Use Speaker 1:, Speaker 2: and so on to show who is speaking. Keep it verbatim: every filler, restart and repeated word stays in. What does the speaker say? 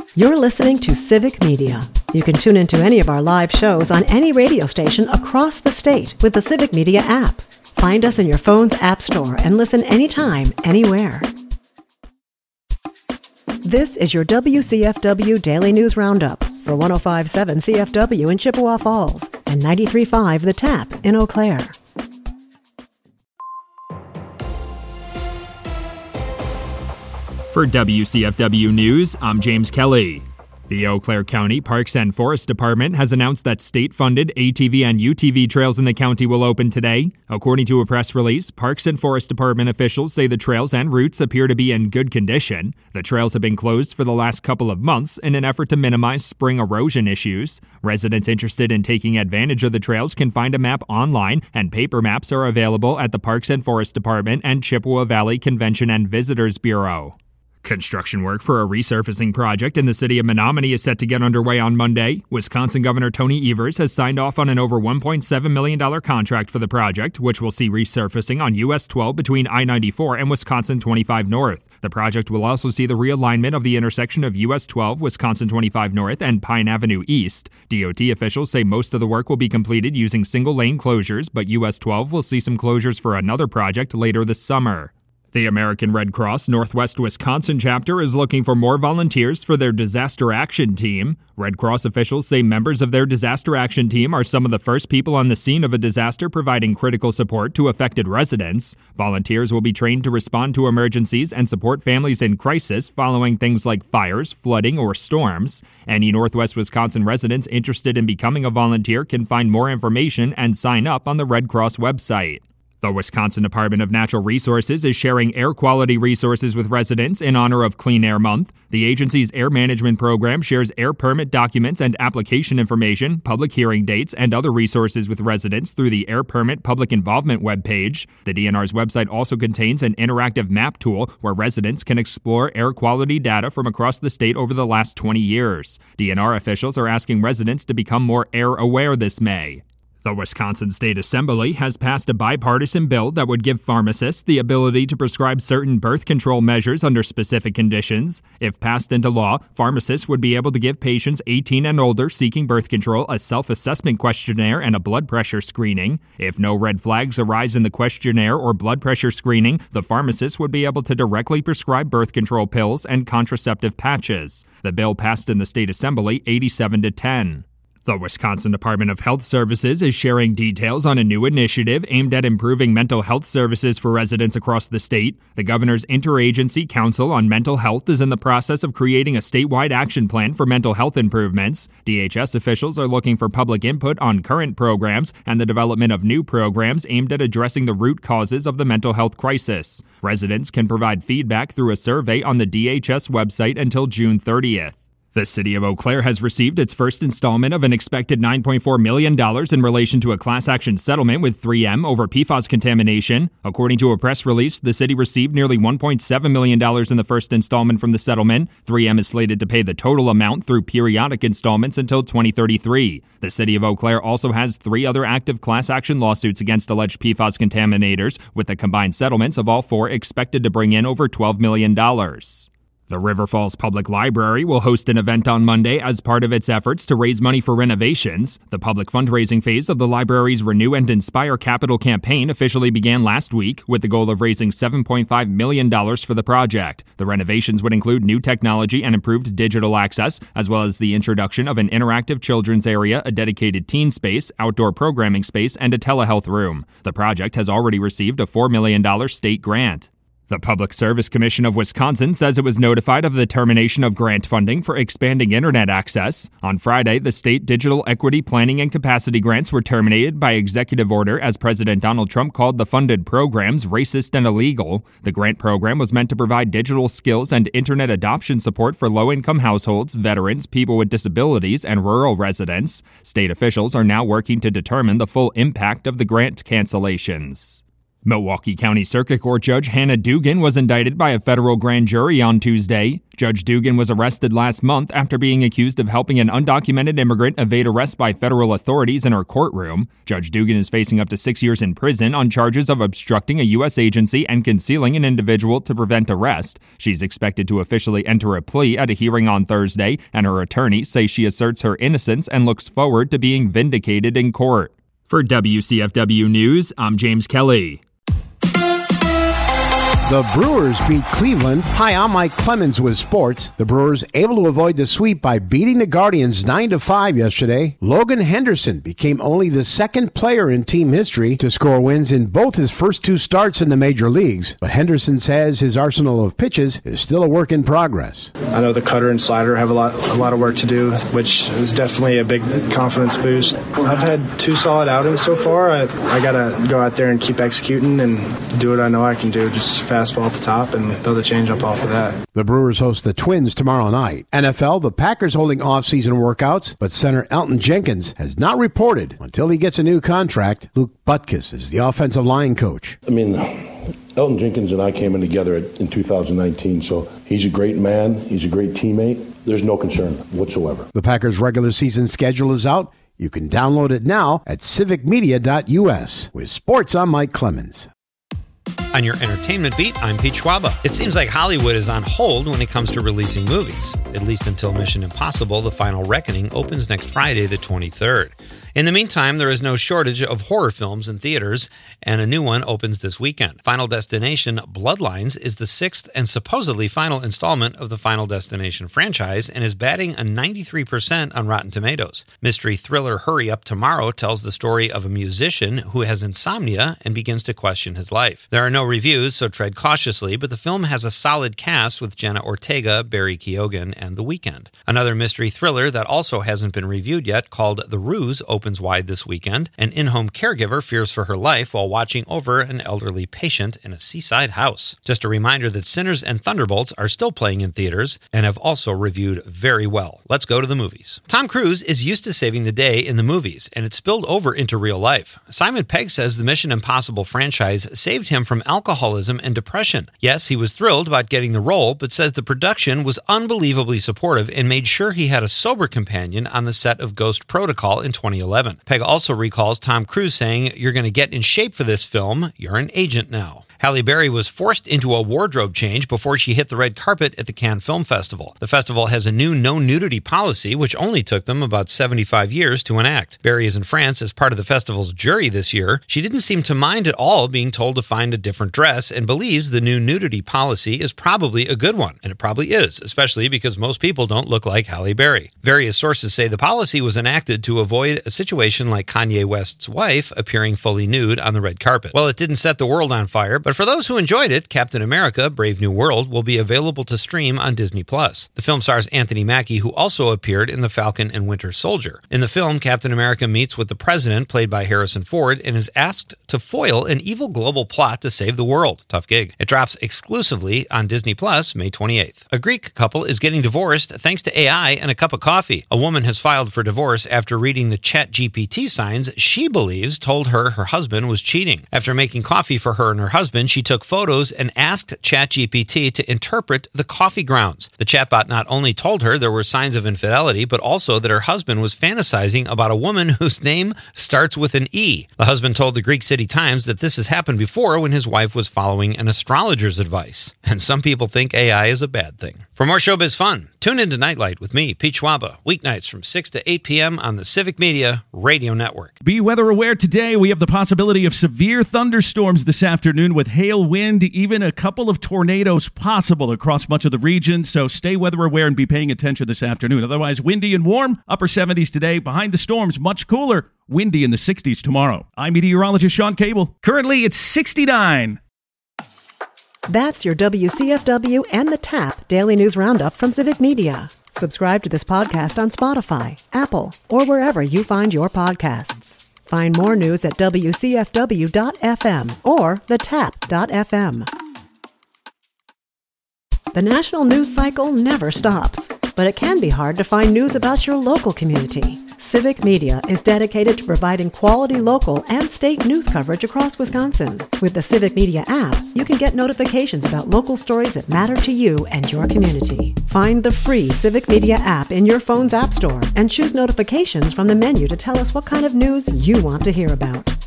Speaker 1: You're listening to Civic Media. You can tune into any of our live shows on any radio station across the state with the Civic Media app. Find us in your phone's app store and listen anytime, anywhere. This is your W C F W Daily News Roundup for one oh five point seven C F W in Chippewa Falls and ninety-three point five The Tap in Eau Claire.
Speaker 2: For W C F W News, I'm James Kelly. The Eau Claire County Parks and Forest Department has announced that state-funded A T V and U T V trails in the county will open today. According to a press release, Parks and Forest Department officials say the trails and routes appear to be in good condition. The trails have been closed for the last couple of months in an effort to minimize spring erosion issues. Residents interested in taking advantage of the trails can find a map online, and paper maps are available at the Parks and Forest Department and Chippewa Valley Convention and Visitors Bureau. Construction work for a resurfacing project in the city of Menominee is set to get underway on Monday. Wisconsin Governor Tony Evers has signed off on an over one point seven million dollars contract for the project, which will see resurfacing on U S twelve between I ninety-four and Wisconsin twenty-five North. The project will also see the realignment of the intersection of U S twelve, Wisconsin twenty-five North, and Pine Avenue East. D O T officials say most of the work will be completed using single-lane closures, but U S twelve will see some closures for another project later this summer. The American Red Cross Northwest Wisconsin chapter is looking for more volunteers for their disaster action team. Red Cross officials say members of their disaster action team are some of the first people on the scene of a disaster providing critical support to affected residents. Volunteers will be trained to respond to emergencies and support families in crisis following things like fires, flooding, or storms. Any Northwest Wisconsin residents interested in becoming a volunteer can find more information and sign up on the Red Cross website. The Wisconsin Department of Natural Resources is sharing air quality resources with residents in honor of Clean Air Month. The agency's air management program shares air permit documents and application information, public hearing dates, and other resources with residents through the Air Permit Public Involvement webpage. The D N R's website also contains an interactive map tool where residents can explore air quality data from across the state over the last twenty years. D N R officials are asking residents to become more air aware this May. The Wisconsin State Assembly has passed a bipartisan bill that would give pharmacists the ability to prescribe certain birth control measures under specific conditions. If passed into law, pharmacists would be able to give patients eighteen and older seeking birth control a self-assessment questionnaire and a blood pressure screening. If no red flags arise in the questionnaire or blood pressure screening, the pharmacist would be able to directly prescribe birth control pills and contraceptive patches. The bill passed in the State Assembly eighty-seven to ten. The Wisconsin Department of Health Services is sharing details on a new initiative aimed at improving mental health services for residents across the state. The Governor's Interagency Council on Mental Health is in the process of creating a statewide action plan for mental health improvements. D H S officials are looking for public input on current programs and the development of new programs aimed at addressing the root causes of the mental health crisis. Residents can provide feedback through a survey on the D H S website until June thirtieth. The city of Eau Claire has received its first installment of an expected nine point four million dollars in relation to a class action settlement with three M over P FAS contamination. According to a press release, the city received nearly one point seven million dollars in the first installment from the settlement. three M is slated to pay the total amount through periodic installments until twenty thirty-three. The city of Eau Claire also has three other active class action lawsuits against alleged P FAS contaminators, with the combined settlements of all four expected to bring in over twelve million dollars. The River Falls Public Library will host an event on Monday as part of its efforts to raise money for renovations. The public fundraising phase of the library's Renew and Inspire Capital campaign officially began last week with the goal of raising seven point five million dollars for the project. The renovations would include new technology and improved digital access, as well as the introduction of an interactive children's area, a dedicated teen space, outdoor programming space, and a telehealth room. The project has already received a four million dollars state grant. The Public Service Commission of Wisconsin says it was notified of the termination of grant funding for expanding internet access. On Friday, the state digital equity planning and capacity grants were terminated by executive order as President Donald Trump called the funded programs racist and illegal. The grant program was meant to provide digital skills and internet adoption support for low-income households, veterans, people with disabilities, and rural residents. State officials are now working to determine the full impact of the grant cancellations. Milwaukee County Circuit Court Judge Hannah Dugan was indicted by a federal grand jury on Tuesday. Judge Dugan was arrested last month after being accused of helping an undocumented immigrant evade arrest by federal authorities in her courtroom. Judge Dugan is facing up to six years in prison on charges of obstructing a U S agency and concealing an individual to prevent arrest. She's expected to officially enter a plea at a hearing on Thursday, and her attorney says she asserts her innocence and looks forward to being vindicated in court. For W C F W News, I'm James Kelly.
Speaker 3: The Brewers beat Cleveland. Hi, I'm Mike Clemens with sports. The Brewers able to avoid the sweep by beating the Guardians nine to five yesterday. Logan Henderson became only the second player in team history to score wins in both his first two starts in the major leagues. But Henderson says his arsenal of pitches is still a work in progress.
Speaker 4: I know the cutter and slider have a lot, a lot of work to do, which is definitely a big confidence boost. I've had two solid outings so far. I, I got to go out there and keep executing and do what I know I can do. Just fastball at the top and throw the changeup off of that.
Speaker 3: The Brewers host the Twins tomorrow night. N F L, the Packers holding off-season workouts, but center Elton Jenkins has not reported until he gets a new contract. Luke Butkus is the offensive line coach.
Speaker 5: I mean, Elton Jenkins and I came in together in two thousand nineteen, so he's a great man. He's a great teammate. There's no concern whatsoever.
Speaker 3: The Packers' regular season schedule is out. You can download it now at civic media dot u s. With sports, I'm Mike Clemens.
Speaker 6: On your entertainment beat, I'm Pete Schwaba. It seems like Hollywood is on hold when it comes to releasing movies, at least until Mission Impossible: The Final Reckoning opens next Friday, the twenty-third. In the meantime, there is no shortage of horror films in theaters, and a new one opens this weekend. Final Destination: Bloodlines is the sixth and supposedly final installment of the Final Destination franchise and is batting a ninety-three percent on Rotten Tomatoes. Mystery thriller Hurry Up Tomorrow tells the story of a musician who has insomnia and begins to question his life. There are no reviews, so tread cautiously, but the film has a solid cast with Jenna Ortega, Barry Keoghan, and The Weeknd. Another mystery thriller that also hasn't been reviewed yet, called The Ruse, opens wide this weekend. An in-home caregiver fears for her life while watching over an elderly patient in a seaside house. Just a reminder that Sinners and Thunderbolts are still playing in theaters and have also reviewed very well. Let's go to the movies. Tom Cruise is used to saving the day in the movies, and it spilled over into real life. Simon Pegg says the Mission Impossible franchise saved him from alcoholism and depression. Yes, he was thrilled about getting the role, but says the production was unbelievably supportive and made sure he had a sober companion on the set of Ghost Protocol in twenty eleven. Pegg also recalls Tom Cruise saying, "You're going to get in shape for this film. You're an agent now." Halle Berry was forced into a wardrobe change before she hit the red carpet at the Cannes Film Festival. The festival has a new no-nudity policy, which only took them about seventy-five years to enact. Berry is in France as part of the festival's jury this year. She didn't seem to mind at all being told to find a different dress and believes the new nudity policy is probably a good one. And it probably is, especially because most people don't look like Halle Berry. Various sources say the policy was enacted to avoid a situation like Kanye West's wife appearing fully nude on the red carpet. Well, it didn't set the world on fire, but for those who enjoyed it, Captain America: Brave New World will be available to stream on Disney Plus. The film stars Anthony Mackie, who also appeared in The Falcon and Winter Soldier. In the film, Captain America meets with the President, played by Harrison Ford, and is asked to foil an evil global plot to save the world. Tough gig. It drops exclusively on Disney Plus May twenty-eighth. A Greek couple is getting divorced thanks to A I and a cup of coffee. A woman has filed for divorce after reading the Chat G P T signs she believes told her her husband was cheating. After making coffee for her and her husband, she took photos and asked ChatGPT to interpret the coffee grounds. The chatbot not only told her there were signs of infidelity, but also that her husband was fantasizing about a woman whose name starts with an E. The husband told the Greek City Times that this has happened before when his wife was following an astrologer's advice. And some people think A I is a bad thing. For more showbiz fun, tune into Nightlight with me, Pete Schwaba, weeknights from six to eight p.m. on the Civic Media Radio Network.
Speaker 7: Be weather aware today. We have the possibility of severe thunderstorms this afternoon with hail, wind, even a couple of tornadoes possible across much of the region. So stay weather aware and be paying attention this afternoon. Otherwise, windy and warm, upper seventies today. Behind the storms, much cooler, windy in the sixties tomorrow. I'm meteorologist Sean Cable. Currently, it's sixty-nine.
Speaker 1: That's your W C F W and the TAP Daily News Roundup from Civic Media. Subscribe to this podcast on Spotify, Apple, or wherever you find your podcasts. Find more news at W C F W dot F M or the tap dot F M. The national news cycle never stops, but it can be hard to find news about your local community. Civic Media is dedicated to providing quality local and state news coverage across Wisconsin. With the Civic Media app, you can get notifications about local stories that matter to you and your community. Find the free Civic Media app in your phone's app store and choose notifications from the menu to tell us what kind of news you want to hear about.